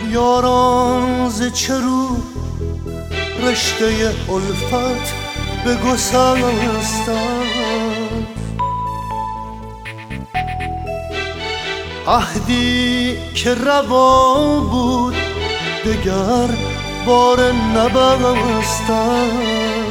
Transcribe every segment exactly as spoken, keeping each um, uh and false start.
یاران ز چه رو رشته الفت به گسستند، عهدی که روا بود دگر بار نبستند.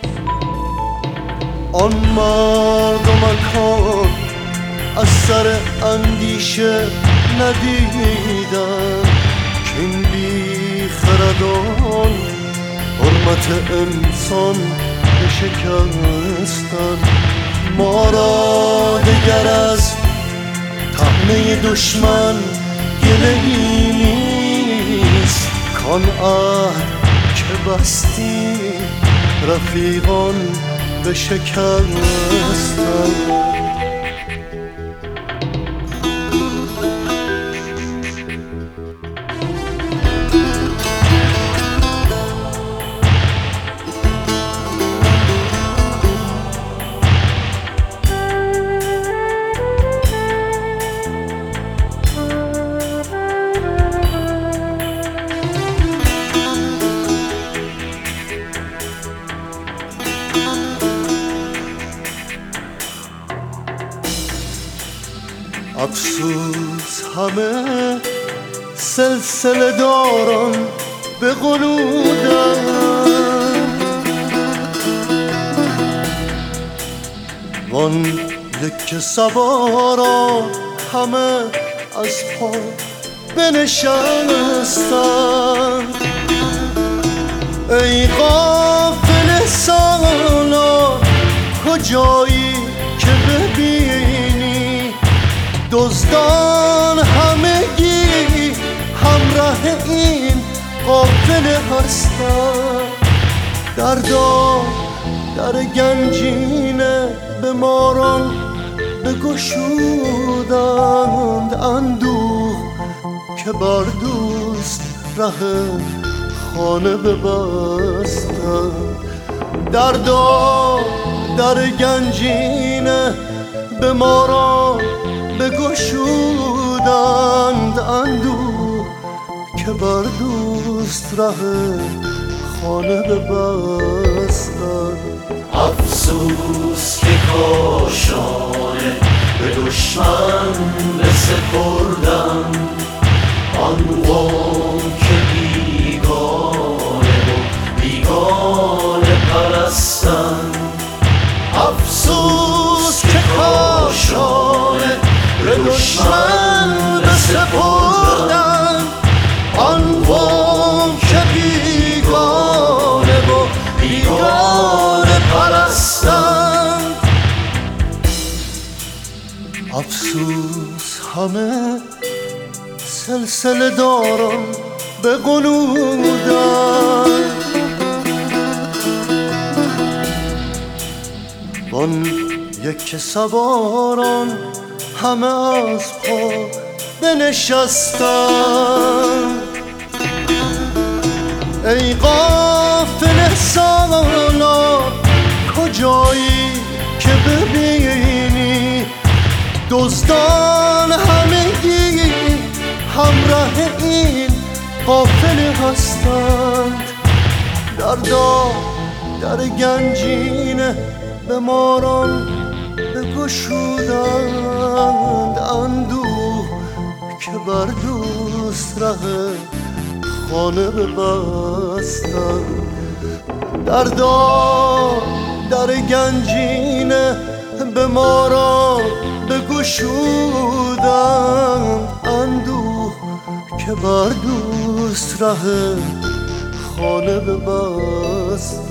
آن مرد و مکان از سر اندیشه ندیدند که این بی خردان حرمت انسان بشکستند. ما را دگر از طعنه دشمن گله‌ای نیست، کان عهد که بستی رفیقان بشکستند. افسوس همه سلسله داران به غنودند، وان یک سواران همه از پا بنشستند. ای غافل سالار کجایی که ببینی دزدان همگی همراه این قافله هستند. دردا در گنجینه به ماران بگشودند، اندوه که بر دوست ره خانه ببستند. دردا در گنجینه به ماران بگشودند، اندوه که بر دوست ره خانه ببستند. افسوس که کاشانه به دشمن بسپردم، آن قوم که بیگانه و بیگانه پرستند. افسوس که کاشانه به دشمن بسپردم، آن قوم که بیگانه و بیگانه پرستند. افسوس همه سلسله داران به غنودند، وان یک سواران همه از پا بنشستند. ای غافل سالار کجایی که ببینی دزدان همگی همراه این قافله هستند. دردا در گنجینه به ماران بگشودند، اندوه که بر دوست ره خانه ببستند. دردا در گنجینه به ماران بگشودند، اندوه که بر دوست ره خانه ببستند.